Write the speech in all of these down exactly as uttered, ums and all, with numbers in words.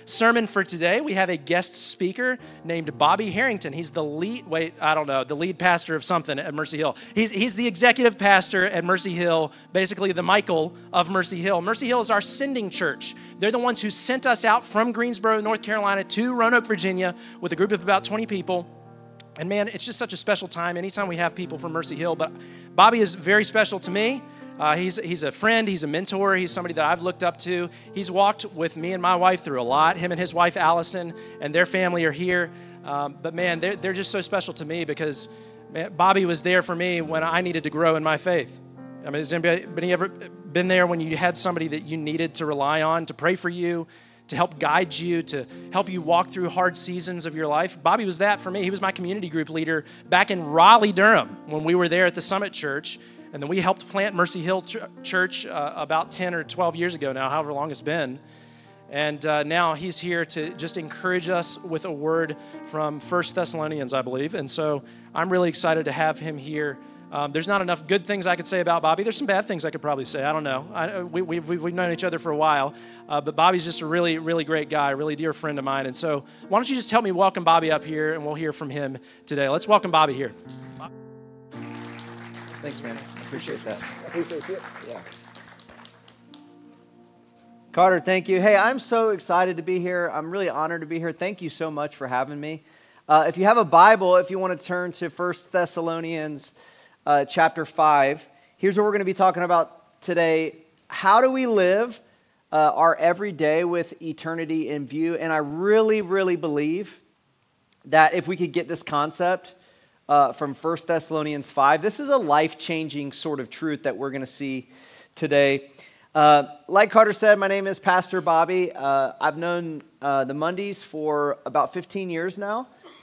sermon for today, we have a guest speaker named Bobby Harrington. He's the lead, wait, I don't know, the lead pastor of something at Mercy Hill. He's, he's the executive pastor at Mercy Hill, basically the Michael of Mercy Hill. Mercy Hill is our sending church. They're the ones who sent us out from Greensboro, North Carolina to Roanoke, Virginia with a group of about twenty people. And man, it's just such a special time anytime we have people from Mercy Hill. But Bobby is very special to me. Uh, he's, he's a friend. He's a mentor. He's somebody that I've looked up to. He's walked with me and my wife through a lot. Him and his wife, Allison, and their family are here. Um, but man, they're, they're just so special to me because man, Bobby was there for me when I needed to grow in my faith. I mean, has anybody, anybody ever been there when you had somebody that you needed to rely on, to pray for you, to help guide you, to help you walk through hard seasons of your life? Bobby was that for me. He was my community group leader back in Raleigh, Durham, when we were there at the Summit Church. And then we helped plant Mercy Hill Ch- Church uh, about ten or twelve years ago now, however long it's been. And uh, now he's here to just encourage us with a word from First Thessalonians, I believe. And so I'm really excited to have him here. Um, there's not enough good things I could say about Bobby. There's some bad things I could probably say. I don't know. I, we, we've, we've known each other for a while. Uh, but Bobby's just a really, really great guy, a really dear friend of mine. And so why don't you just help me welcome Bobby up here, and we'll hear from him today. Let's welcome Bobby here. Thanks, man. I appreciate that. I appreciate it. Yeah. Carter, thank you. Hey, I'm so excited to be here. I'm really honored to be here. Thank you so much for having me. Uh, if you have a Bible, if you want to turn to First Thessalonians uh, chapter five, here's what we're going to be talking about today. How do we live uh, our everyday with eternity in view? And I really, really believe that if we could get this concept uh, from First Thessalonians five, this is a life-changing sort of truth that we're going to see today. Uh, like Carter said, my name is Pastor Bobby. Uh, I've known uh, the Mundys for about fifteen years now,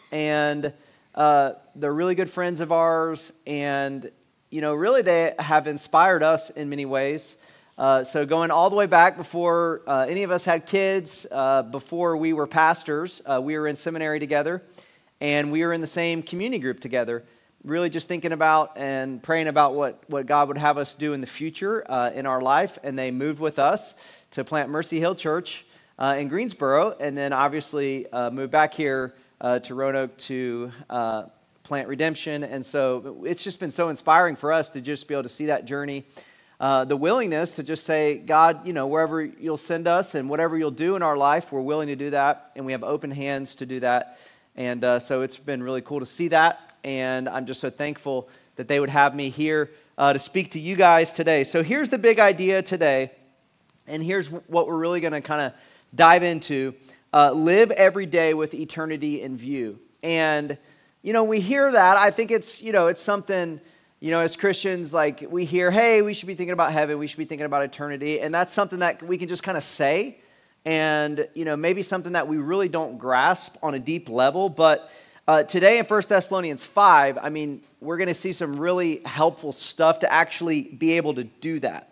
and uh, they're really good friends of ours, and, you know, really they have inspired us in many ways. Uh, so going all the way back before uh, any of us had kids, uh, before we were pastors, uh, we were in seminary together, and we were in the same community group together, really just thinking about and praying about what, what God would have us do in the future uh, in our life. And they moved with us to plant Mercy Hill Church uh, in Greensboro, and then obviously uh, moved back here uh, to Roanoke to uh, plant Redemption. And so it's just been so inspiring for us to just be able to see that journey. Uh, the willingness to just say, God, you know, wherever you'll send us and whatever you'll do in our life, we're willing to do that, and we have open hands to do that. And uh, so it's been really cool to see that. And I'm just so thankful that they would have me here uh, to speak to you guys today. So here's the big idea today, and here's what we're really going to kind of dive into. Uh, live every day with eternity in view. And, you know, we hear that. I think it's, you know, it's something, you know, as Christians, like we hear, hey, we should be thinking about heaven. We should be thinking about eternity. And that's something that we can just kind of say. And, you know, maybe something that we really don't grasp on a deep level, but Uh, today in First Thessalonians five, I mean, we're going to see some really helpful stuff to actually be able to do that.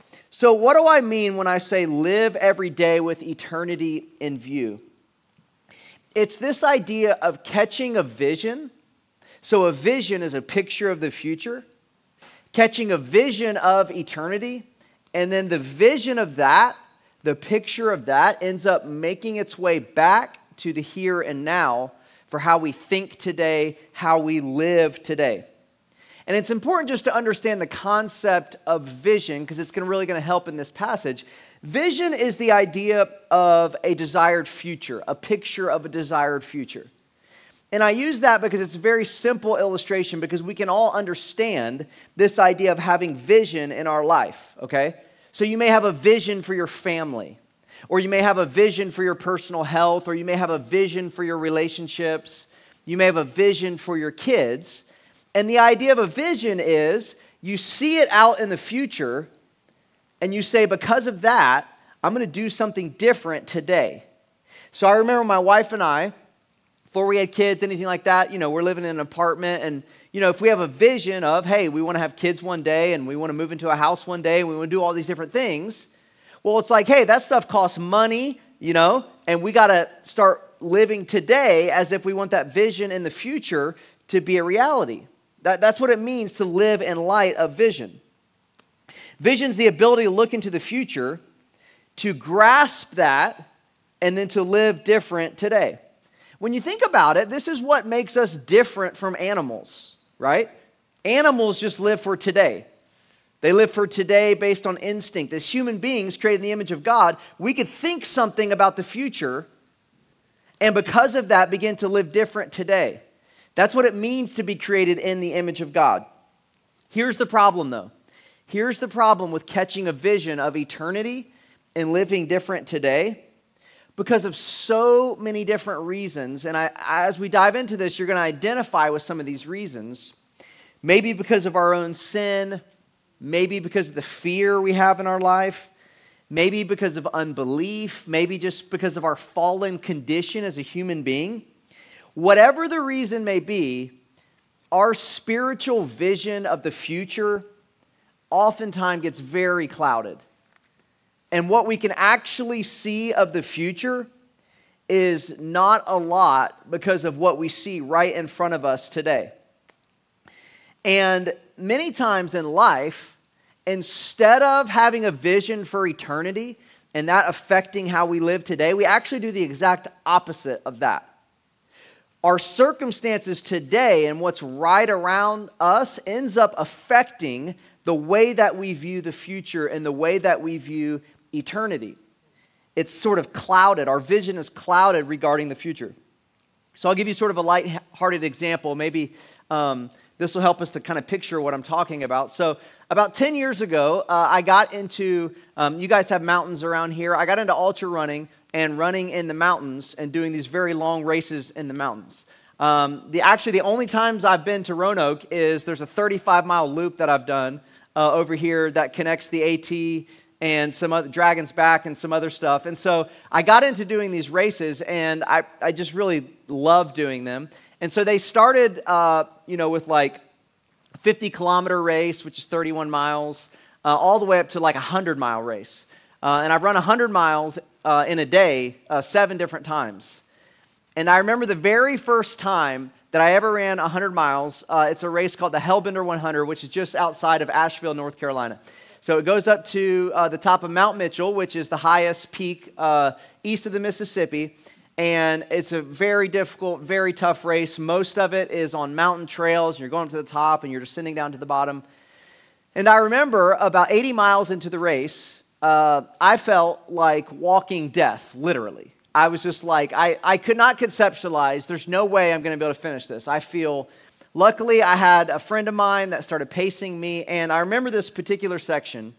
So what do I mean when I say live every day with eternity in view? It's this idea of catching a vision. So a vision is a picture of the future, catching a vision of eternity, and then the vision of that, the picture of that ends up making its way back to the here and now, for how we think today, how we live today. And it's important just to understand the concept of vision, because it's gonna, really going to help in this passage. Vision is the idea of a desired future, a picture of a desired future. And I use that because it's a very simple illustration, because we can all understand this idea of having vision in our life, okay? So you may have a vision for your family, or you may have a vision for your personal health, or you may have a vision for your relationships. You may have a vision for your kids. And the idea of a vision is you see it out in the future, and you say, because of that, I'm going to do something different today. So I remember my wife and I, before we had kids, anything like that, you know, we're living in an apartment, and, you know, if we have a vision of, hey, we want to have kids one day, and we want to move into a house one day, and we want to do all these different things, well, it's like, hey, that stuff costs money, you know, and we got to start living today as if we want that vision in the future to be a reality. That, that's what it means to live in light of vision. Vision's the ability to look into the future, to grasp that, and then to live different today. When you think about it, this is what makes us different from animals, right? Animals just live for today. They live for today based on instinct. As human beings created in the image of God, we could think something about the future and because of that begin to live different today. That's what it means to be created in the image of God. Here's the problem though. Here's the problem with catching a vision of eternity and living different today. Because of so many different reasons, and I, as we dive into this, you're going to identify with some of these reasons. Maybe because of our own sin, maybe because of the fear we have in our life, maybe because of unbelief, maybe just because of our fallen condition as a human being. Whatever the reason may be, our spiritual vision of the future oftentimes gets very clouded. And what we can actually see of the future is not a lot because of what we see right in front of us today. And many times in life, instead of having a vision for eternity and that affecting how we live today, we actually do the exact opposite of that. Our circumstances today and what's right around us ends up affecting the way that we view the future and the way that we view eternity. It's sort of clouded. Our vision is clouded regarding the future. So I'll give you sort of a light-hearted example. Maybe um, this will help us to kind of picture what I'm talking about. So about ten years ago, uh, I got into, um, you guys have mountains around here. I got into ultra running and running in the mountains and doing these very long races in the mountains. Um, the Actually, the only times I've been to Roanoke is there's a thirty-five mile loop that I've done uh, over here that connects the AT and some other Dragon's Back and some other stuff. And so I got into doing these races, and I, I just really love doing them. And so they started, uh, you know, with like a fifty kilometer race, which is thirty-one miles, uh, all the way up to like a one hundred mile race. Uh, and I've run one hundred miles uh, in a day, uh, seven different times. And I remember the very first time that I ever ran one hundred miles. Uh, it's a race called the Hellbender one hundred, which is just outside of Asheville, North Carolina. So it goes up to uh, the top of Mount Mitchell, which is the highest peak uh, east of the Mississippi. And it's a very difficult, very tough race. Most of it is on mountain trails. You're going up to the top and you're descending down to the bottom. And I remember about eighty miles into the race, uh, I felt like walking death, literally. I was just like, I, I could not conceptualize, there's no way I'm going to be able to finish this. I feel, luckily I had a friend of mine that started pacing me, and I remember this particular section.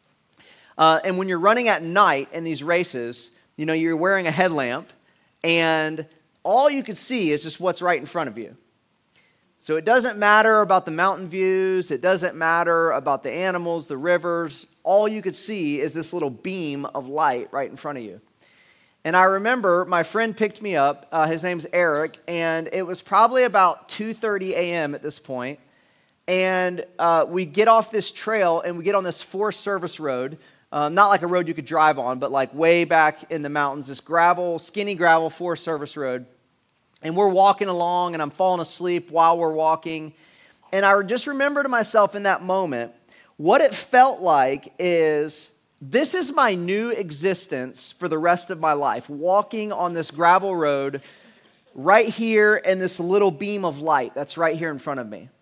Uh, and when you're running at night in these races, you know, you're wearing a headlamp, and all you can see is just what's right in front of you. So it doesn't matter about the mountain views, it doesn't matter about the animals, the rivers, all you could see is this little beam of light right in front of you. And I remember my friend picked me up, uh, his name's Eric, and it was probably about two thirty a.m. at this point, and uh, we get off this trail and we get on this Forest Service road, um, not like a road you could drive on, but like way back in the mountains, this gravel, skinny gravel Forest Service road, and we're walking along and I'm falling asleep while we're walking, and I just remember to myself in that moment, what it felt like is, this is my new existence for the rest of my life, walking on this gravel road right here in this little beam of light that's right here in front of me.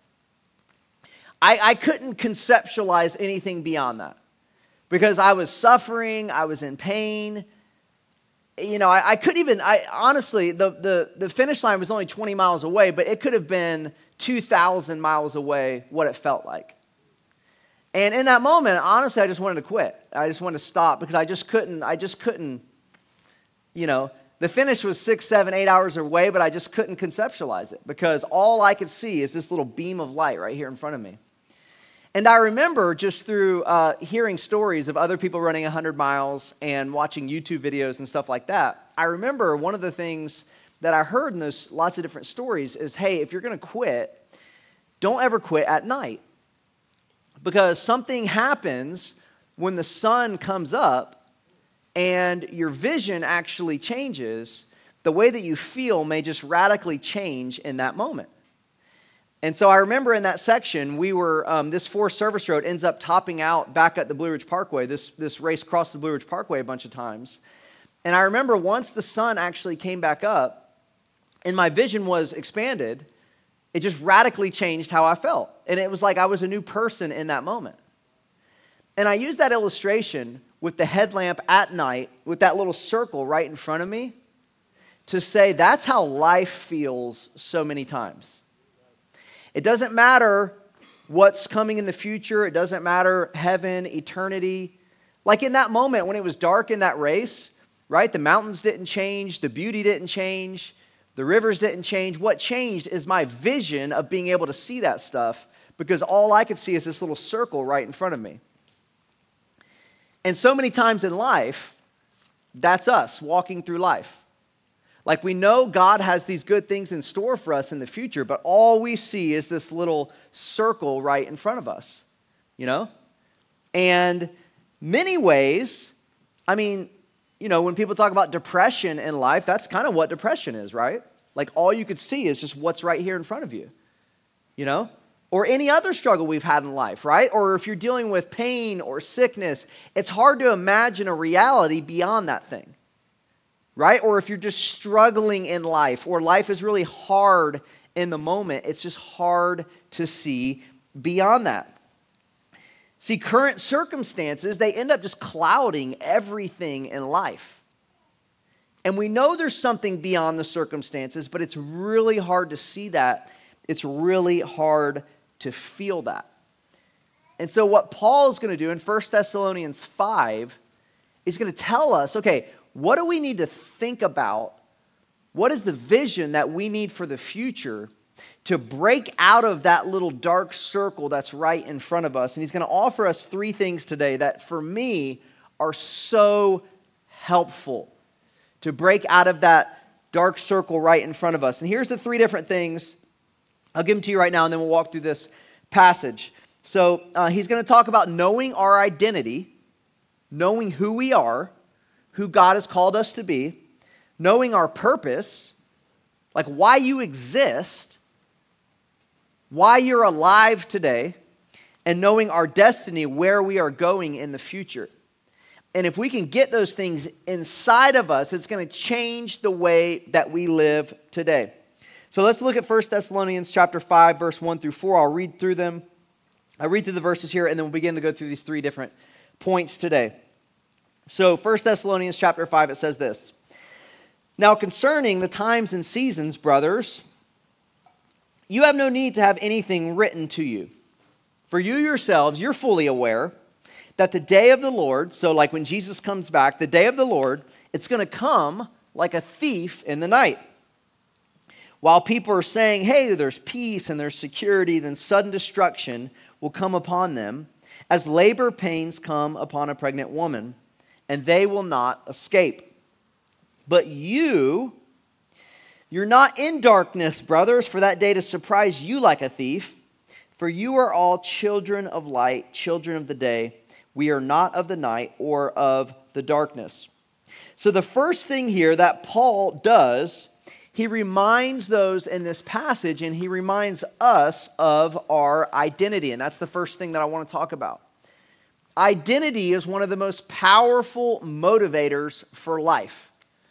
I, I couldn't conceptualize anything beyond that because I was suffering, I was in pain. You know, I, I couldn't even, I honestly, the, the, the finish line was only twenty miles away, but it could have been two thousand miles away what it felt like. And in that moment, honestly, I just wanted to quit. I just wanted to stop because I just couldn't, I just couldn't, you know, the finish was six, seven, eight hours away, but I just couldn't conceptualize it because all I could see is this little beam of light right here in front of me. And I remember just through uh, hearing stories of other people running one hundred miles and watching YouTube videos and stuff like that, I remember one of the things that I heard in those lots of different stories is, hey, if you're going to quit, don't ever quit at night. Because something happens when the sun comes up and your vision actually changes, the way that you feel may just radically change in that moment. And so I remember in that section, we were, um, this Forest Service Road ends up topping out back at the Blue Ridge Parkway. This, this race crossed the Blue Ridge Parkway a bunch of times. And I remember once the sun actually came back up and my vision was expanded, it just radically changed how I felt. And it was like I was a new person in that moment. And I use that illustration with the headlamp at night, with that little circle right in front of me, to say that's how life feels so many times. It doesn't matter what's coming in the future. It doesn't matter heaven, eternity. Like in that moment when it was dark in that race, right? The mountains didn't change. The beauty didn't change. The rivers didn't change. What changed is my vision of being able to see that stuff, because all I could see is this little circle right in front of me. And so many times in life, that's us walking through life. Like we know God has these good things in store for us in the future, but all we see is this little circle right in front of us, you know? And many ways, I mean, you know, when people talk about depression in life, that's kind of what depression is, right? Like all you could see is just what's right here in front of you, you know? Or any other struggle we've had in life, right? Or if you're dealing with pain or sickness, it's hard to imagine a reality beyond that thing, right? Or if you're just struggling in life, or life is really hard in the moment, it's just hard to see beyond that. See, current circumstances, they end up just clouding everything in life. And we know there's something beyond the circumstances, but it's really hard to see that. It's really hard to feel that. And so what Paul is going to do in First Thessalonians five is going to tell us, okay, what do we need to think about? What is the vision that we need for the future to break out of that little dark circle that's right in front of us? And he's going to offer us three things today that for me are so helpful to break out of that dark circle right in front of us. And here's the three different things. I'll give them to you right now, and then we'll walk through this passage. So uh, he's going to talk about knowing our identity, knowing who we are, who God has called us to be, knowing our purpose, like why you exist, why you're alive today, and knowing our destiny, where we are going in the future. And if we can get those things inside of us, it's going to change the way that we live today. So let's look at First Thessalonians chapter five, verse one through four. I'll read through them. I'll read through the verses here, and then we'll begin to go through these three different points today. So First Thessalonians chapter five, it says this. Now concerning the times and seasons, brothers, you have no need to have anything written to you. For you yourselves, you're fully aware that the day of the Lord, so like when Jesus comes back, the day of the Lord, it's going to come like a thief in the night. While people are saying, hey, there's peace and there's security, then sudden destruction will come upon them as labor pains come upon a pregnant woman, and they will not escape. But you, you're not in darkness, brothers, for that day to surprise you like a thief. For you are all children of light, children of the day. We are not of the night or of the darkness. So the first thing here that Paul does, he reminds those in this passage, and he reminds us of our identity. And that's the first thing that I want to talk about. Identity is one of the most powerful motivators for life.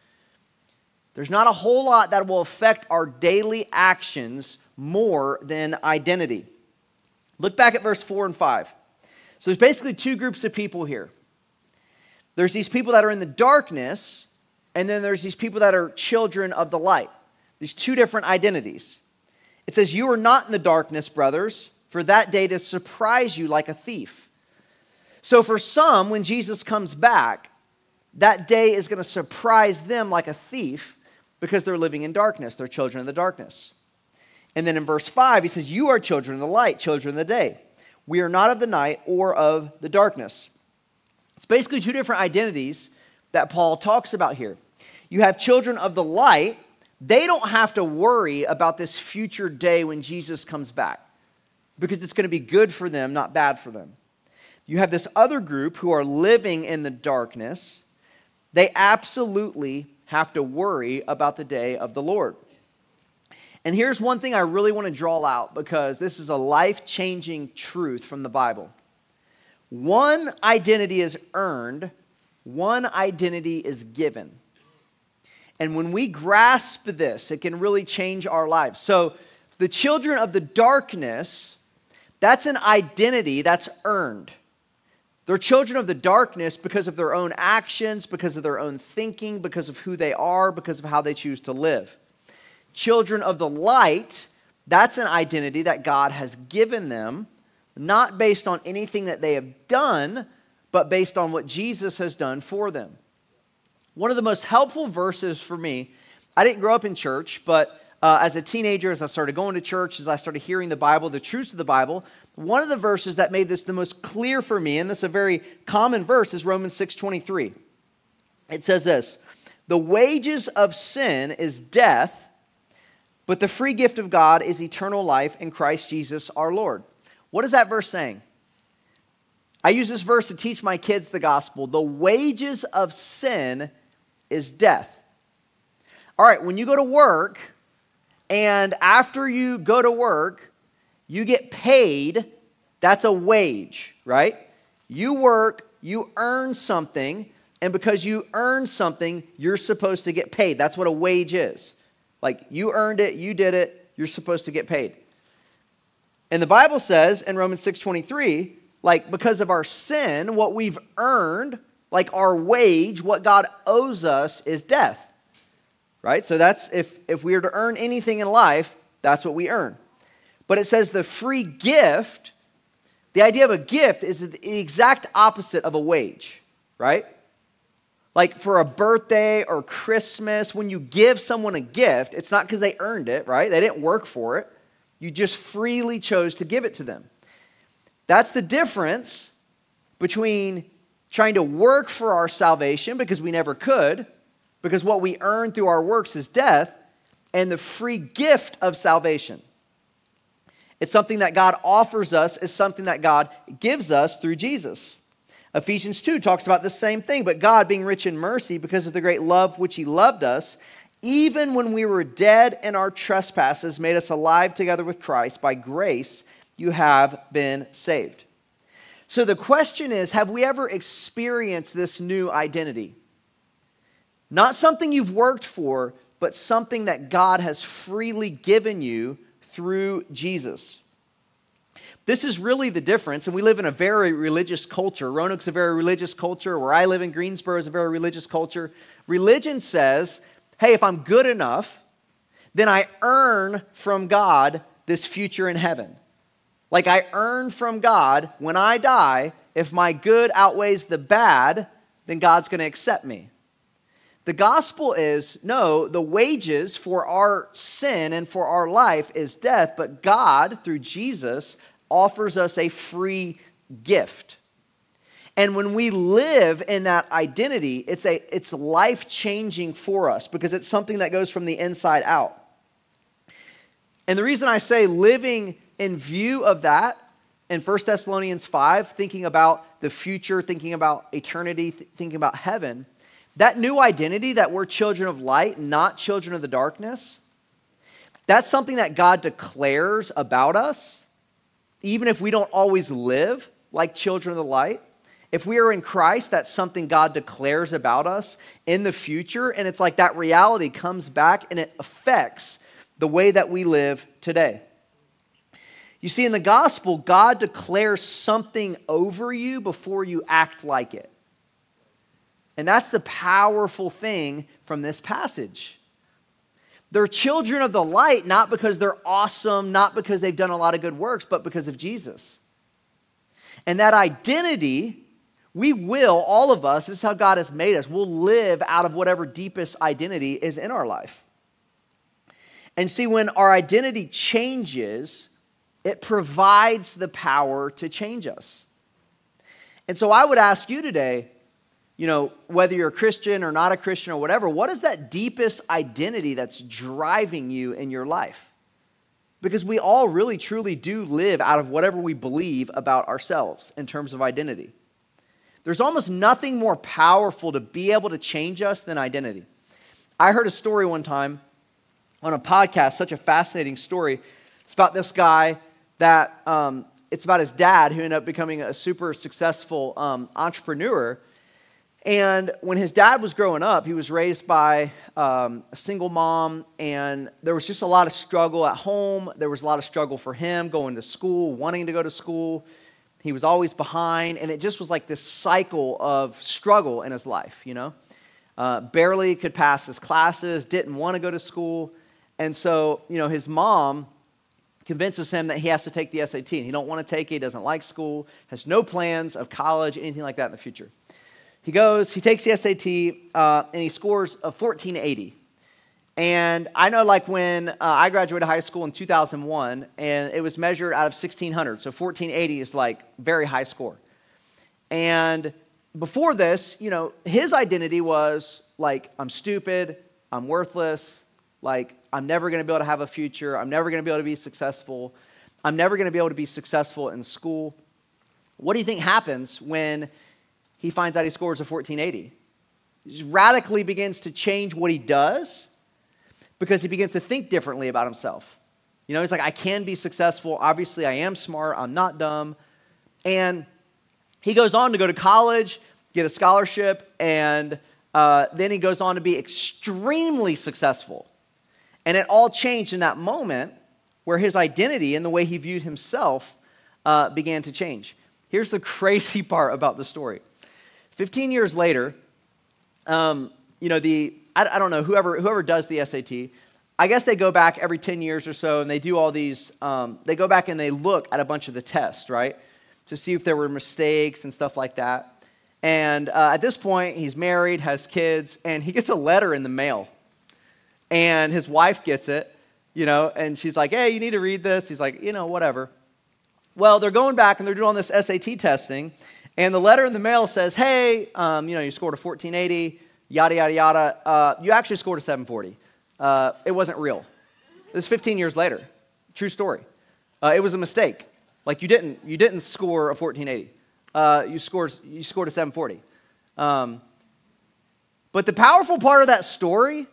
There's not a whole lot that will affect our daily actions more than identity. Look back at verse four and five. So there's basically two groups of people here. There's these people that are in the darkness, and then there's these people that are children of the light. These two different identities. It says, you are not in the darkness, brothers, for that day to surprise you like a thief. So for some, when Jesus comes back, that day is going to surprise them like a thief because they're living in darkness. They're children of the darkness. And then in verse five, he says, you are children of the light, children of the day. We are not of the night or of the darkness. It's basically two different identities that Paul talks about here. You have children of the light. They don't have to worry about this future day when Jesus comes back because it's going to be good for them, not bad for them. You have this other group who are living in the darkness. They absolutely have to worry about the day of the Lord. And here's one thing I really want to draw out because this is a life-changing truth from the Bible. One identity is earned, one identity is given. And when we grasp this, it can really change our lives. So the children of the darkness, that's an identity that's earned. They're children of the darkness because of their own actions, because of their own thinking, because of who they are, because of how they choose to live. Children of the light, that's an identity that God has given them, not based on anything that they have done, but based on what Jesus has done for them. One of the most helpful verses for me, I didn't grow up in church, but uh, as a teenager, as I started going to church, as I started hearing the Bible, the truths of the Bible, one of the verses that made this the most clear for me, and this is a very common verse, is Romans six twenty-three. It says this, "The wages of sin is death, but the free gift of God is eternal life in Christ Jesus our Lord." What is that verse saying? I use this verse to teach my kids the gospel. The wages of sin is death. All right, when you go to work, and after you go to work, you get paid, that's a wage, right? You work, you earn something, and because you earn something, you're supposed to get paid. That's what a wage is. Like, you earned it, you did it, you're supposed to get paid. And the Bible says in Romans six twenty-three, like, because of our sin, what we've earned, like our wage, what God owes us is death, right? So that's, if, if we are to earn anything in life, that's what we earn. But it says the free gift, the idea of a gift is the exact opposite of a wage, right? Like for a birthday or Christmas, when you give someone a gift, it's not because they earned it, right? They didn't work for it. You just freely chose to give it to them. That's the difference between trying to work for our salvation because we never could, because what we earn through our works is death, and the free gift of salvation. It's something that God offers us, it's something that God gives us through Jesus. Ephesians two talks about the same thing, but God, being rich in mercy because of the great love which he loved us, even when we were dead in our trespasses, made us alive together with Christ. By grace you have been saved. So the question is, have we ever experienced this new identity? Not something you've worked for, but something that God has freely given you through Jesus. This is really the difference, and we live in a very religious culture. Roanoke's a very religious culture. Where I live in Greensboro is a very religious culture. Religion says, hey, if I'm good enough, then I earn from God this future in heaven. Like I earn from God when I die, if my good outweighs the bad, then God's going to accept me. The gospel is, no, the wages for our sin and for our life is death, but God, through Jesus, offers us a free gift. And when we live in that identity, it's a it's life-changing for us because it's something that goes from the inside out. And the reason I say living in view of that, in First Thessalonians five, thinking about the future, thinking about eternity, th- thinking about heaven, that new identity that we're children of light, not children of the darkness, that's something that God declares about us, even if we don't always live like children of the light. If we are in Christ, that's something God declares about us in the future, and it's like that reality comes back and it affects the way that we live today. You see, in the gospel, God declares something over you before you act like it. And that's the powerful thing from this passage. They're children of the light, not because they're awesome, not because they've done a lot of good works, but because of Jesus. And that identity, we will, all of us, this is how God has made us, we'll live out of whatever deepest identity is in our life. And see, when our identity changes, it provides the power to change us. And so I would ask you today, you know, whether you're a Christian or not a Christian or whatever, what is that deepest identity that's driving you in your life? Because we all really, truly do live out of whatever we believe about ourselves in terms of identity. There's almost nothing more powerful to be able to change us than identity. I heard a story one time on a podcast, such a fascinating story. It's about this guy that, um, it's about his dad who ended up becoming a super successful um, entrepreneur. And when his dad was growing up, he was raised by um, a single mom, and there was just a lot of struggle at home. There was a lot of struggle for him going to school, wanting to go to school. He was always behind, and it just was like this cycle of struggle in his life, you know? Uh, barely could pass his classes, didn't want to go to school. And so, you know, his mom convinces him that he has to take the S A T, and he don't want to take it, he doesn't like school, has no plans of college, anything like that in the future. He goes, he takes the S A T, uh, and he scores a fourteen eighty. And I know like when uh, I graduated high school in two thousand one, and it was measured out of sixteen hundred, so fourteen eighty is like very high score. And before this, you know, his identity was like, I'm stupid, I'm worthless, like I'm never going to be able to have a future, I'm never going to be able to be successful, I'm never going to be able to be successful in school. What do you think happens when he finds out he scores a fourteen eighty? He just radically begins to change what he does because he begins to think differently about himself. You know, he's like, I can be successful. Obviously, I am smart. I'm not dumb. And he goes on to go to college, get a scholarship, and uh, then he goes on to be extremely successful. And it all changed in that moment where his identity and the way he viewed himself uh, began to change. Here's the crazy part about the story. Fifteen years later, um, you know, the, I, I don't know, whoever whoever does the S A T, I guess they go back every ten years or so and they do all these, um, they go back and they look at a bunch of the tests, right? To see if there were mistakes and stuff like that. And uh, at this point, he's married, has kids, and he gets a letter in the mail. And his wife gets it, you know, and she's like, hey, you need to read this. He's like, you know, whatever. Well, they're going back and they're doing all this S A T testing. And the letter in the mail says, hey, um, you know, you scored a fourteen eighty, yada, yada, yada. Uh, you actually scored a seven forty. Uh, it wasn't real. This is fifteen years later. True story. Uh, it was a mistake. Like you didn't, you didn't score a fourteen eighty. Uh, you scored, you scored a seven forty. Um, but the powerful part of that story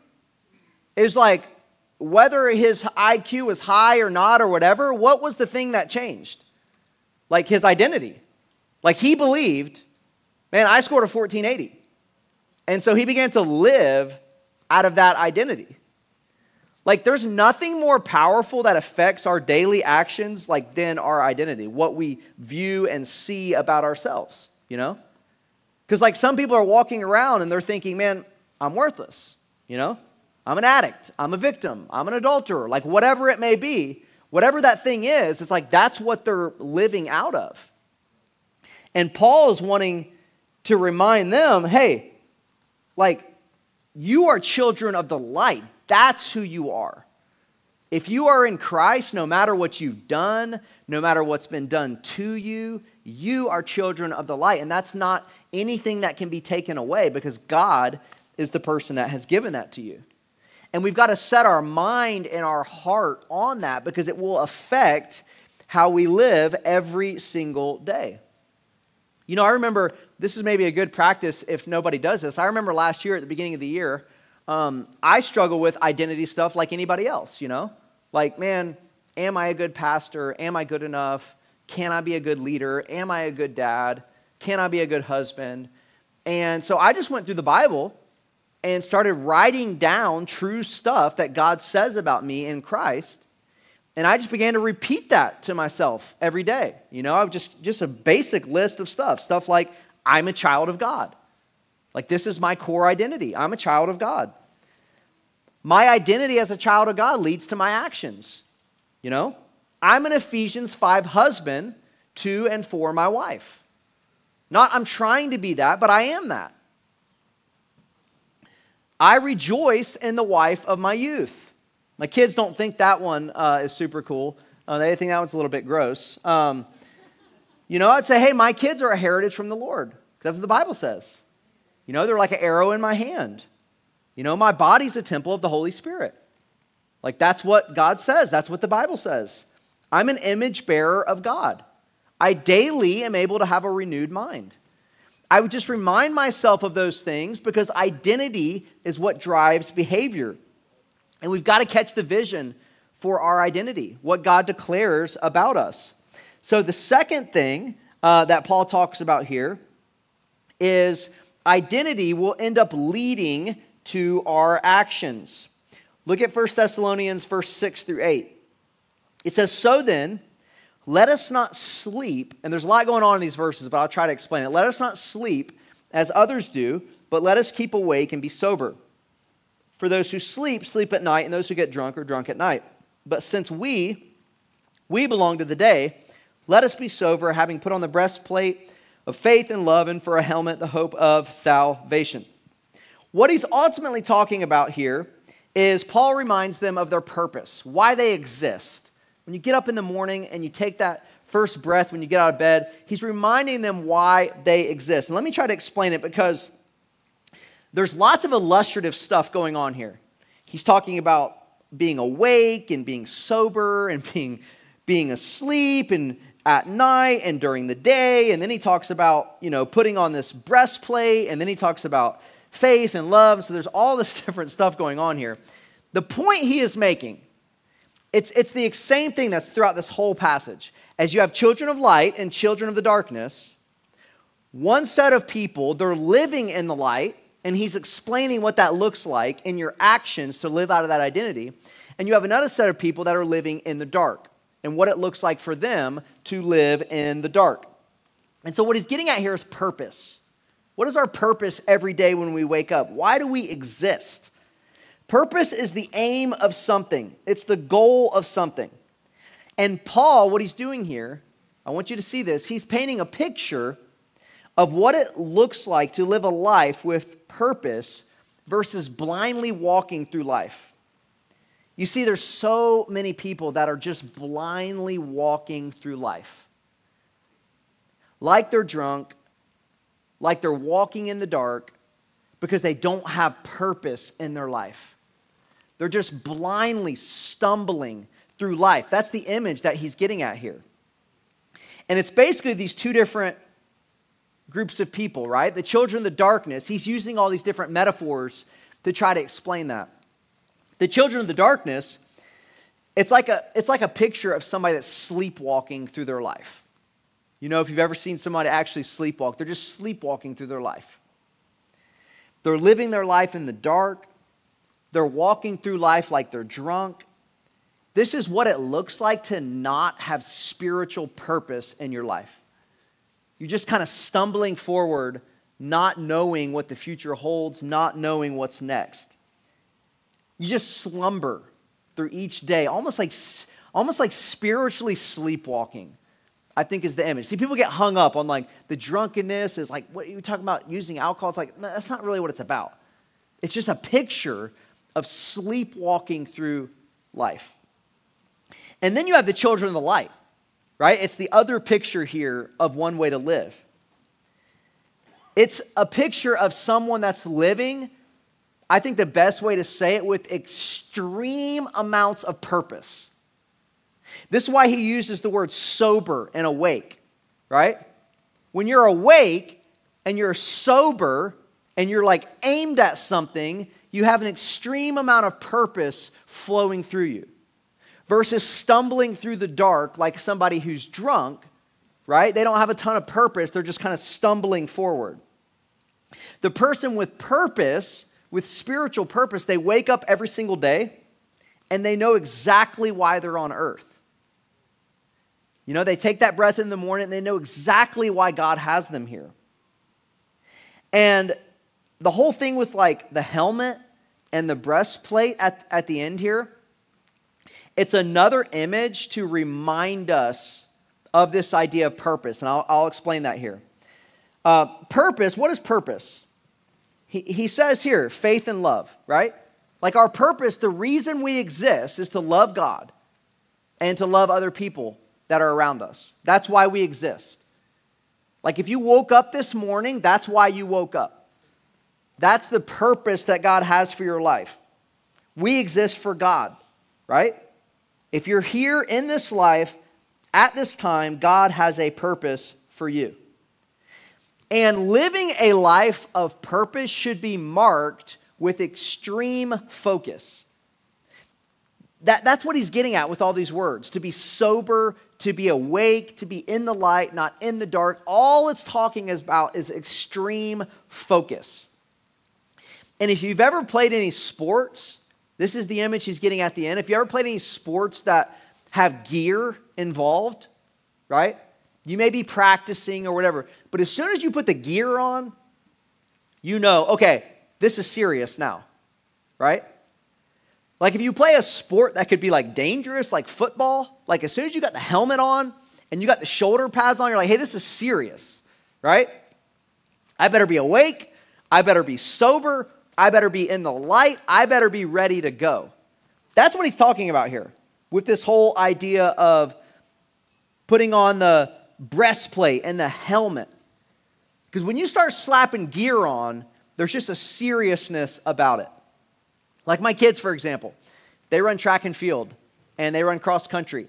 is like, whether his I Q was high or not or whatever, what was the thing that changed? Like his identity. Like he believed, man, I scored a fourteen eighty. And so he began to live out of that identity. Like there's nothing more powerful that affects our daily actions like than our identity, what we view and see about ourselves, you know? Because like some people are walking around and they're thinking, man, I'm worthless, you know? I'm an addict, I'm a victim, I'm an adulterer, like whatever it may be, whatever that thing is, it's like that's what they're living out of. And Paul is wanting to remind them, hey, like, you are children of the light. That's who you are. If you are in Christ, no matter what you've done, no matter what's been done to you, you are children of the light. And that's not anything that can be taken away because God is the person that has given that to you. And we've got to set our mind and our heart on that because it will affect how we live every single day. You know, I remember, this is maybe a good practice if nobody does this. I remember last year at the beginning of the year, um, I struggle with identity stuff like anybody else, you know? Like, man, am I a good pastor? Am I good enough? Can I be a good leader? Am I a good dad? Can I be a good husband? And so I just went through the Bible and started writing down true stuff that God says about me in Christ. And I just began to repeat that to myself every day. You know, I would just, just a basic list of stuff. Stuff like, I'm a child of God. Like, this is my core identity. I'm a child of God. My identity as a child of God leads to my actions. You know, I'm an Ephesians five husband to and for my wife. Not I'm trying to be that, but I am that. I rejoice in the wife of my youth. My kids don't think that one uh, is super cool. Uh, they think that one's a little bit gross. Um, you know, I'd say, hey, my kids are a heritage from the Lord. That's what the Bible says. You know, they're like an arrow in my hand. You know, my body's a temple of the Holy Spirit. Like that's what God says. That's what the Bible says. I'm an image bearer of God. I daily am able to have a renewed mind. I would just remind myself of those things because identity is what drives behavior. And we've got to catch the vision for our identity, what God declares about us. So the second thing uh, that Paul talks about here is identity will end up leading to our actions. Look at First Thessalonians verse six through eight. It says, so then, let us not sleep, and there's a lot going on in these verses, but I'll try to explain it. Let us not sleep as others do, but let us keep awake and be sober. For those who sleep, sleep at night, and those who get drunk are drunk at night. But since we, we belong to the day, let us be sober, having put on the breastplate of faith and love, and for a helmet, the hope of salvation. What he's ultimately talking about here is Paul reminds them of their purpose, why they exist. When you get up in the morning and you take that first breath when you get out of bed, he's reminding them why they exist. And let me try to explain it, because there's lots of illustrative stuff going on here. He's talking about being awake and being sober and being, being asleep and at night and during the day. And then he talks about, you know, putting on this breastplate. And then he talks about faith and love. So there's all this different stuff going on here. The point he is making, It's, it's the same thing that's throughout this whole passage. As you have children of light and children of the darkness, one set of people, they're living in the light, and he's explaining what that looks like in your actions to live out of that identity. And you have another set of people that are living in the dark, and what it looks like for them to live in the dark. And so what he's getting at here is purpose. What is our purpose every day when we wake up? Why do we exist? Purpose is the aim of something. It's the goal of something. And Paul, what he's doing here, I want you to see this, he's painting a picture of what it looks like to live a life with purpose versus blindly walking through life. You see, there's so many people that are just blindly walking through life. Like they're drunk, like they're walking in the dark, because they don't have purpose in their life. They're just blindly stumbling through life. That's the image that he's getting at here. And it's basically these two different groups of people, right? The children of the darkness, he's using all these different metaphors to try to explain that. The children of the darkness, it's like a, it's like a picture of somebody that's sleepwalking through their life. You know, if you've ever seen somebody actually sleepwalk, they're just sleepwalking through their life. They're living their life in the dark. They're walking through life like they're drunk. This is what it looks like to not have spiritual purpose in your life. You're just kind of stumbling forward, not knowing what the future holds, not knowing what's next. You just slumber through each day, almost like, almost like spiritually sleepwalking, I think is the image. See, people get hung up on like the drunkenness is like, what are you talking about using alcohol? It's like, no, that's not really what it's about. It's just a picture of sleepwalking through life. And then you have the children of the light, right? It's the other picture here of one way to live. It's a picture of someone that's living, I think the best way to say it, with extreme amounts of purpose. This is why he uses the word sober and awake, right? When you're awake and you're sober and you're like aimed at something, you have an extreme amount of purpose flowing through you. Versus stumbling through the dark like somebody who's drunk, right? They don't have a ton of purpose. They're just kind of stumbling forward. The person with purpose, with spiritual purpose, they wake up every single day and they know exactly why they're on earth. You know, they take that breath in the morning and they know exactly why God has them here. And the whole thing with like the helmet and the breastplate at, at the end here, it's another image to remind us of this idea of purpose. And I'll, I'll explain that here. Uh, purpose, what is purpose? He, he says here, faith and love, right? Like our purpose, the reason we exist is to love God and to love other people that are around us. That's why we exist. Like if you woke up this morning, that's why you woke up. That's the purpose that God has for your life. We exist for God, right? If you're here in this life, at this time, God has a purpose for you. And living a life of purpose should be marked with extreme focus. That, that's what he's getting at with all these words. To be sober, to be awake, to be in the light, not in the dark. All it's talking about is extreme focus. And if you've ever played any sports, this is the image he's getting at the end. If you ever played any sports that have gear involved, right? You may be practicing or whatever, but as soon as you put the gear on, you know, okay, this is serious now, right? Like if you play a sport that could be like dangerous, like football, like as soon as you got the helmet on and you got the shoulder pads on, you're like, hey, this is serious, right? I better be awake. I better be sober. I better be in the light. I better be ready to go. That's what he's talking about here with this whole idea of putting on the breastplate and the helmet. Because when you start slapping gear on, there's just a seriousness about it. Like my kids, for example, they run track and field and they run cross country.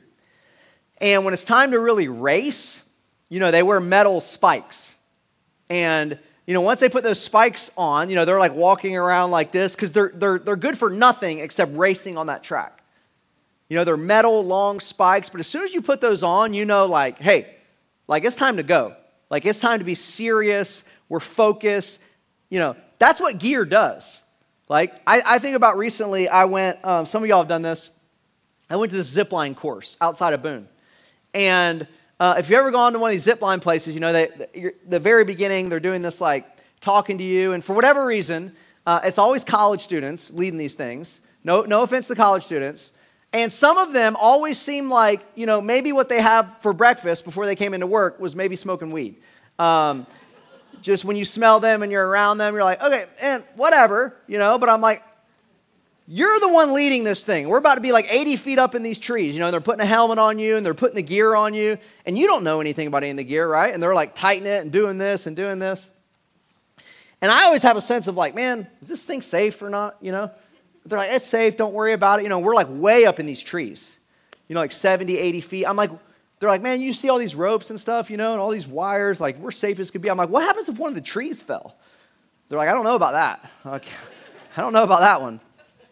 And when it's time to really race, you know, they wear metal spikes. And you know, once they put those spikes on, you know, they're like walking around like this because they're, they're, they're good for nothing except racing on that track. You know, they're metal, long spikes, but as soon as you put those on, you know, like, hey, like it's time to go. Like it's time to be serious. We're focused. You know, that's what gear does. Like I, I think about recently, I went, um, some of y'all have done this. I went to this zip line course outside of Boone. And Uh, if you've ever gone to one of these zip line places, you know, they, the, the very beginning, they're doing this like talking to you. And for whatever reason, uh, it's always college students leading these things. No, no offense to college students. And some of them always seem like, you know, maybe what they have for breakfast before they came into work was maybe smoking weed. Um, just when you smell them and you're around them, you're like, okay, and whatever, you know, but I'm like, you're the one leading this thing. We're about to be like eighty feet up in these trees. You know, they're putting a helmet on you and they're putting the gear on you. And you don't know anything about any of the gear, right? And they're like tightening it and doing this and doing this. And I always have a sense of like, man, is this thing safe or not? You know, they're like, it's safe. Don't worry about it. You know, we're like way up in these trees, you know, like seventy, eighty feet. I'm like, they're like, man, you see all these ropes and stuff, you know, and all these wires. Like, we're safe as could be. I'm like, what happens if one of the trees fell? They're like, I don't know about that. Like, I don't know about that one.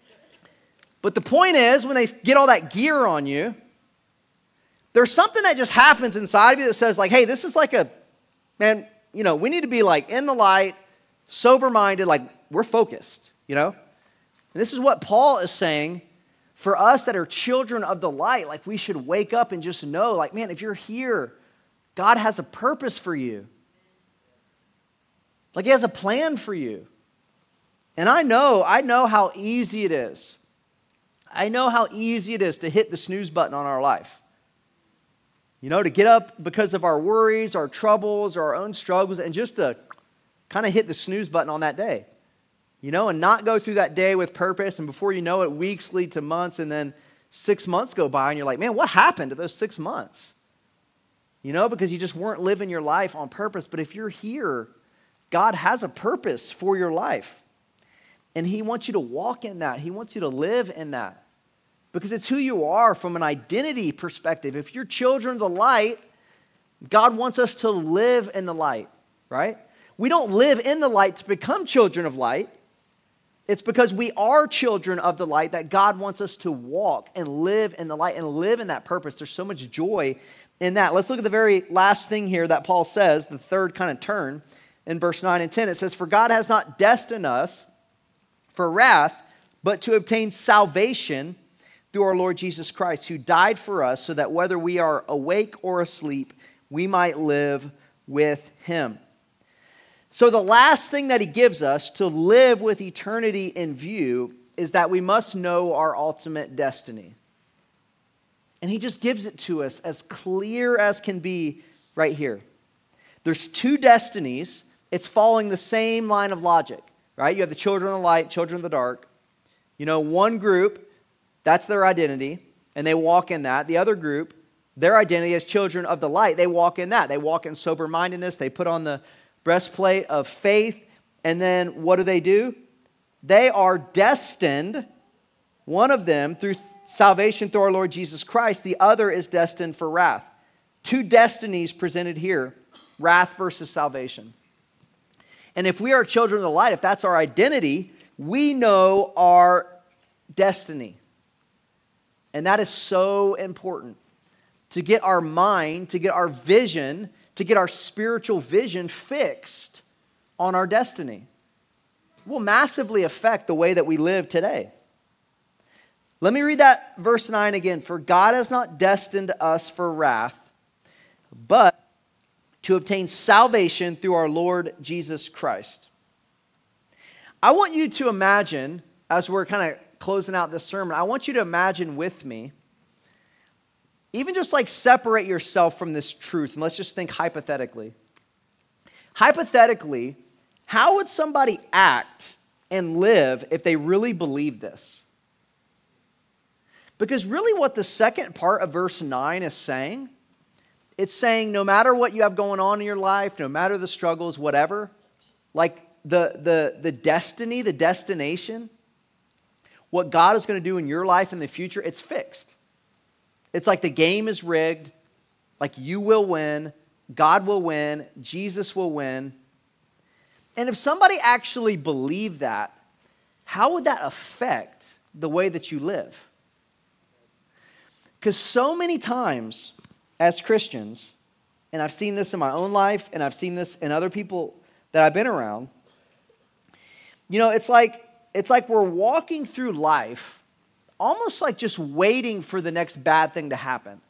But the point is, when they get all that gear on you, there's something that just happens inside of you that says like, hey, this is like a, man, you know, we need to be like in the light, sober-minded, like we're focused, you know? And this is what Paul is saying for us that are children of the light. Like we should wake up and just know like, man, if you're here, God has a purpose for you. Like he has a plan for you. And I know, I know how easy it is. I know how easy it is to hit the snooze button on our life. You know, to get up because of our worries, our troubles, or our own struggles, and just to kind of hit the snooze button on that day. You know, and not go through that day with purpose, and before you know it, weeks lead to months, and then six months go by, and you're like, man, what happened to those six months? You know, because you just weren't living your life on purpose. But if you're here, God has a purpose for your life. And he wants you to walk in that. He wants you to live in that. Because it's who you are from an identity perspective. If you're children of the light, God wants us to live in the light, right? We don't live in the light to become children of light. It's because we are children of the light that God wants us to walk and live in the light and live in that purpose. There's so much joy in that. Let's look at the very last thing here that Paul says, the third kind of turn in verse nine and ten. It says, for God has not destined us for wrath, but to obtain salvation through our Lord Jesus Christ, who died for us so that whether we are awake or asleep, we might live with him. So the last thing that he gives us to live with eternity in view is that we must know our ultimate destiny. And he just gives it to us as clear as can be right here. There's two destinies. It's following the same line of logic. Right? You have the children of the light, children of the dark. You know, one group, that's their identity, and they walk in that. The other group, their identity as children of the light, they walk in that. They walk in sober-mindedness. They put on the breastplate of faith, and then what do they do? They are destined, one of them, through salvation through our Lord Jesus Christ. The other is destined for wrath. Two destinies presented here, wrath versus salvation. And if we are children of the light, if that's our identity, we know our destiny. And that is so important. to get our mind, to get our vision, to get our spiritual vision fixed on our destiny. It will massively affect the way that we live today. Let me read that verse nine again. For God has not destined us for wrath, but to obtain salvation through our Lord Jesus Christ. I want you to imagine, as we're kind of closing out this sermon, I want you to imagine with me, even just like separate yourself from this truth, and let's just think hypothetically. Hypothetically, how would somebody act and live if they really believed this? Because really what the second part of verse nine is saying, it's saying no matter what you have going on in your life, no matter the struggles, whatever, like the, the, the destiny, the destination, what God is going to do in your life in the future, it's fixed. It's like the game is rigged, like you will win, God will win, Jesus will win. And if somebody actually believed that, how would that affect the way that you live? Because so many times as Christians, and I've seen this in my own life, and I've seen this in other people that I've been around, you know, it's like, it's like we're walking through life almost like just waiting for the next bad thing to happen.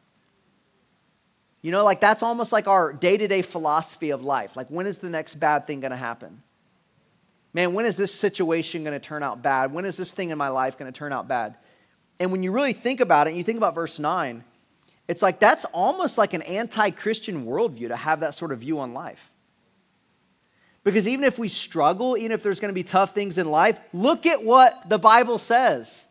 You know, like that's almost like our day-to-day philosophy of life. Like, when is the next bad thing going to happen? Man, when is this situation going to turn out bad? When is this thing in my life going to turn out bad? And when you really think about it, and you think about verse nine, it's like that's almost like an anti-Christian worldview to have that sort of view on life. Because even if we struggle, even if there's going to be tough things in life, look at what the Bible says.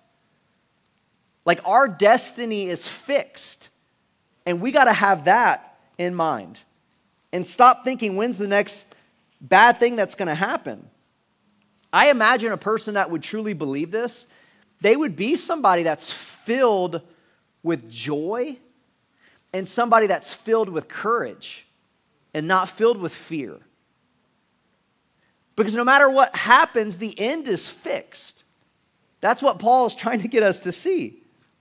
Like, our destiny is fixed, and we got to have that in mind. And stop thinking, when's the next bad thing that's going to happen? I imagine a person that would truly believe this, they would be somebody that's filled with joy and somebody that's filled with courage and not filled with fear. Because no matter what happens, the end is fixed. That's what Paul is trying to get us to see.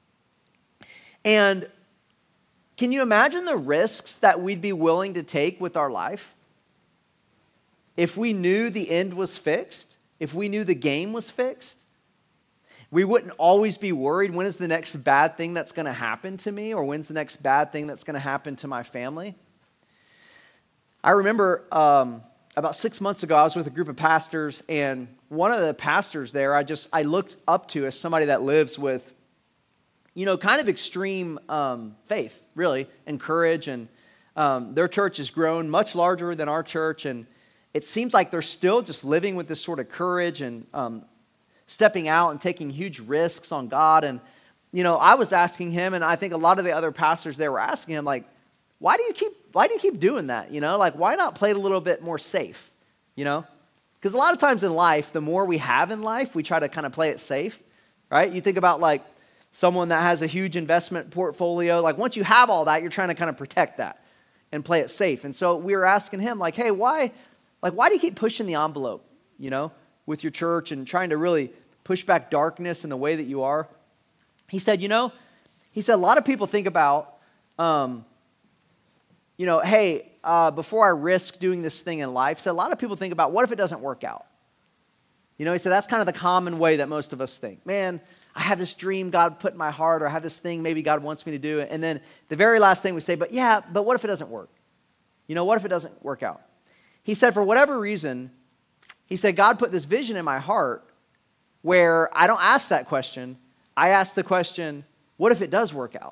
And can you imagine the risks that we'd be willing to take with our life? If we knew the end was fixed, if we knew the game was fixed, we wouldn't always be worried, when is the next bad thing that's going to happen to me, or when's the next bad thing that's going to happen to my family? I remember um, about six months ago, I was with a group of pastors, and one of the pastors there, I just, I looked up to as somebody that lives with, you know, kind of extreme um, faith, really, and courage, and um, their church has grown much larger than our church, and it seems like they're still just living with this sort of courage and um, stepping out and taking huge risks on God. And, you know, I was asking him, and I think a lot of the other pastors there were asking him, like, why do you keep, why do you keep doing that? You know, like, why not play it a little bit more safe, you know? Because a lot of times in life, the more we have in life, we try to kind of play it safe, right? You think about, like, someone that has a huge investment portfolio. Like, once you have all that, you're trying to kind of protect that and play it safe. And so we were asking him, like, hey, why, like, why do you keep pushing the envelope, you know, with your church and trying to really push back darkness in the way that you are? He said, you know, he said, a lot of people think about, um, you know, hey, uh, before I risk doing this thing in life, so a lot of people think about, what if it doesn't work out? You know, he said, that's kind of the common way that most of us think. Man, I have this dream God put in my heart, or I have this thing maybe God wants me to do. And then the very last thing we say, but yeah, but what if it doesn't work? You know, what if it doesn't work out? He said, for whatever reason, he said, God put this vision in my heart where I don't ask that question. I ask the question, what if it does work out?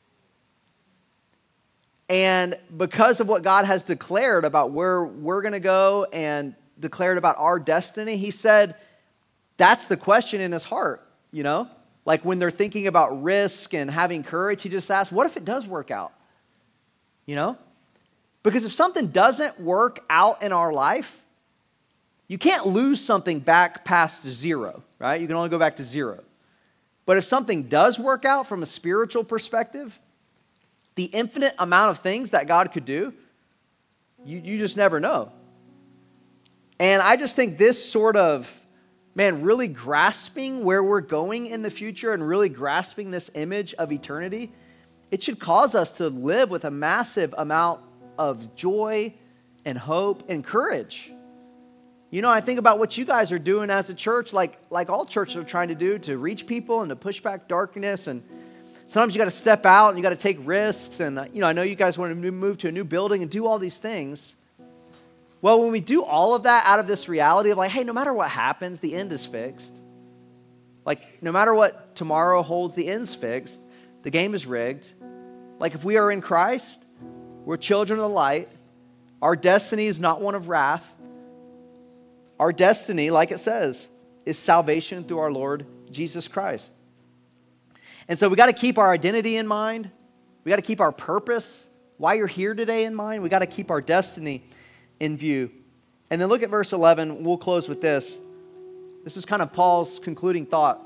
And because of what God has declared about where we're going to go and declared about our destiny, he said, that's the question in his heart, you know? Like when they're thinking about risk and having courage, he just asks, what if it does work out? You know? Because if something doesn't work out in our life, you can't lose something back past zero, right? You can only go back to zero. But if something does work out from a spiritual perspective, the infinite amount of things that God could do, you, you just never know. And I just think this sort of, man, really grasping where we're going in the future and really grasping this image of eternity it should cause us to live with a massive amount of joy and hope and courage. You know, I think about what you guys are doing as a church, like, like all churches are trying to do to reach people and to push back darkness. And sometimes you got to step out and you got to take risks. And, you know, I know you guys want to move to a new building and do all these things. Well, when we do all of that out of this reality of like, hey, no matter what happens, the end is fixed. Like, no matter what tomorrow holds, the end's fixed. The game is rigged. Like, if we are in Christ, we're children of the light. Our destiny is not one of wrath. Our destiny, like it says, is salvation through our Lord Jesus Christ. And so we got to keep our identity in mind. We got to keep our purpose, why you're here today, in mind. We got to keep our destiny in view. And then look at verse eleven. We'll close with this. This is kind of Paul's concluding thought.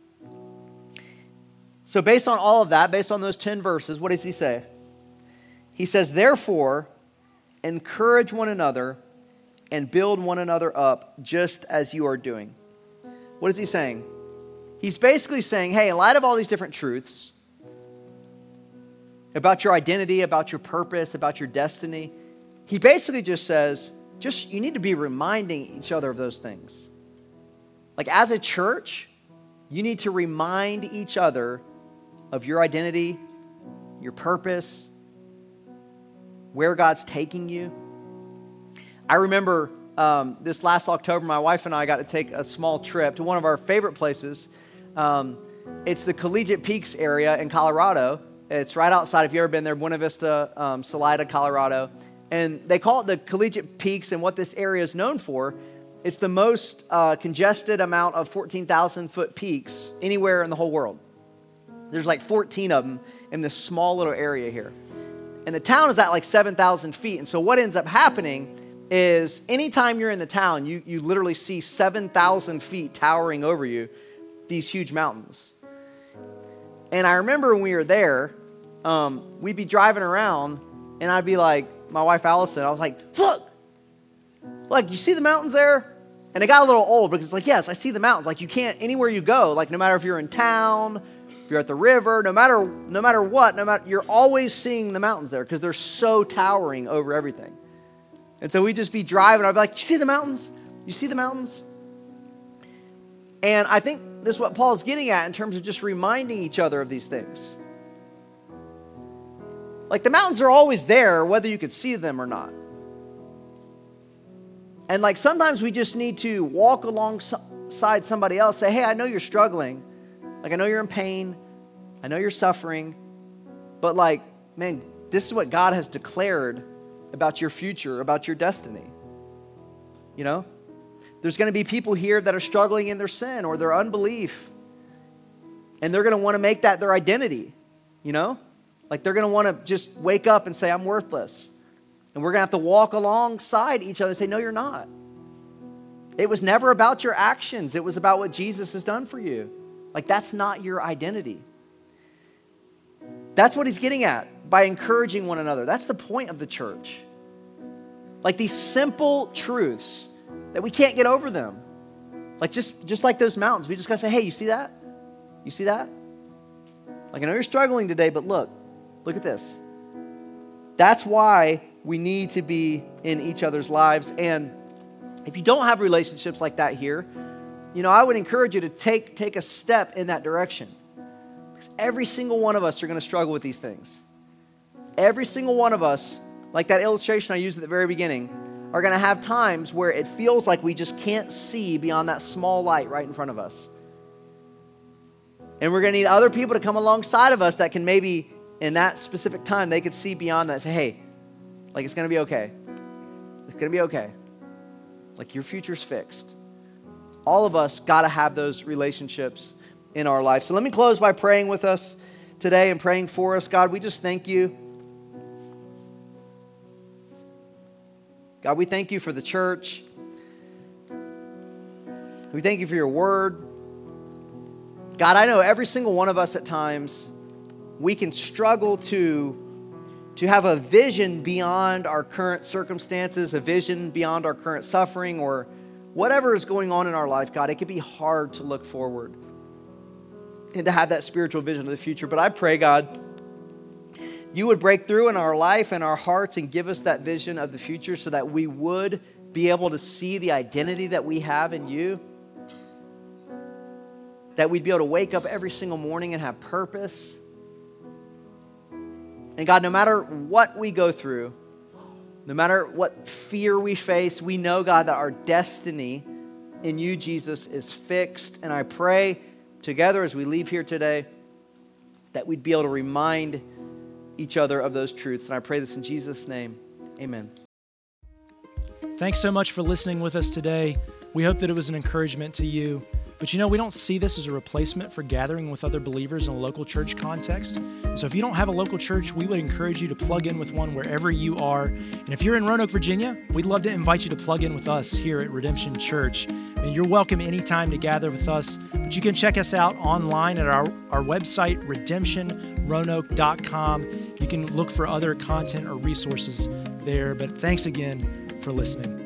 So based on all of that, based on those ten verses, what does he say? He says, therefore, encourage one another and build one another up just as you are doing. What is he saying? He's basically saying, hey, in light of all these different truths about your identity, about your purpose, about your destiny, he basically just says, just you need to be reminding each other of those things. Like as a church, you need to remind each other of your identity, your purpose, where God's taking you. I remember um, this last October, my wife and I got to take a small trip to one of our favorite places. Um, it's the Collegiate Peaks area in Colorado. It's right outside, if you've ever been there, Buena Vista, um, Salida, Colorado. And they call it the Collegiate Peaks, and what this area is known for, it's the most uh, congested amount of fourteen thousand foot peaks anywhere in the whole world. There's like fourteen of them in this small little area here. And the town is at like seven thousand feet. And so what ends up happening is anytime you're in the town, you, you literally see seven thousand feet towering over you, these huge mountains. And I remember when we were there, um, we'd be driving around, and I'd be like, my wife Allison, I was like, look, like, you see the mountains there? And it got a little old because it's like, yes, I see the mountains. Like, you can't, anywhere you go, like, no matter if you're in town, if you're at the river, no matter no matter what, no matter, you're always seeing the mountains there because they're so towering over everything. And so we'd just be driving. I'd be like, you see the mountains? You see the mountains? And I think this is what Paul's getting at in terms of just reminding each other of these things. Like, the mountains are always there, whether you could see them or not. And like, sometimes we just need to walk alongside somebody else, say, hey, I know you're struggling. Like, I know you're in pain. I know you're suffering. But like, man, this is what God has declared about your future, about your destiny. You know? There's going to be people here that are struggling in their sin or their unbelief. And they're going to want to make that their identity. You know? Like, they're going to want to just wake up and say, I'm worthless. And we're going to have to walk alongside each other and say, no, you're not. It was never about your actions. It was about what Jesus has done for you. Like, that's not your identity. That's what he's getting at by encouraging one another. That's the point of the church. Like, these simple truths that we can't get over them. Like, just, just like those mountains. We just got to say, hey, you see that? You see that? Like, I know you're struggling today, but look. Look at this. That's why we need to be in each other's lives. And if you don't have relationships like that here, you know, I would encourage you to take, take a step in that direction. Because every single one of us are going to struggle with these things. Every single one of us, like that illustration I used at the very beginning, are going to have times where it feels like we just can't see beyond that small light right in front of us. And we're going to need other people to come alongside of us that can maybe, in that specific time, they could see beyond that and say, hey, like, it's going to be okay. It's going to be okay. Like, your future's fixed. All of us got to have those relationships in our life. So let me close by praying with us today and praying for us. God, we just thank you. God, we thank you for the church. We thank you for your word. God, I know every single one of us at times, we can struggle to, to have a vision beyond our current circumstances, a vision beyond our current suffering, or whatever is going on in our life, God. It can be hard to look forward and to have that spiritual vision of the future. But I pray, God, you would break through in our life and our hearts and give us that vision of the future so that we would be able to see the identity that we have in you. That we'd be able to wake up every single morning and have purpose. And God, no matter what we go through, no matter what fear we face, we know, God, that our destiny in you, Jesus, is fixed. And I pray together as we leave here today that we'd be able to remind each other of those truths. And I pray this in Jesus' name. Amen. Thanks so much for listening with us today. We hope that it was an encouragement to you. But you know, we don't see this as a replacement for gathering with other believers in a local church context. And so if you don't have a local church, we would encourage you to plug in with one wherever you are. And if you're in Roanoke, Virginia, we'd love to invite you to plug in with us here at Redemption Church. And you're welcome anytime to gather with us. But you can check us out online at our, our website, redemption roanoke dot com. You can look for other content or resources there. But thanks again for listening.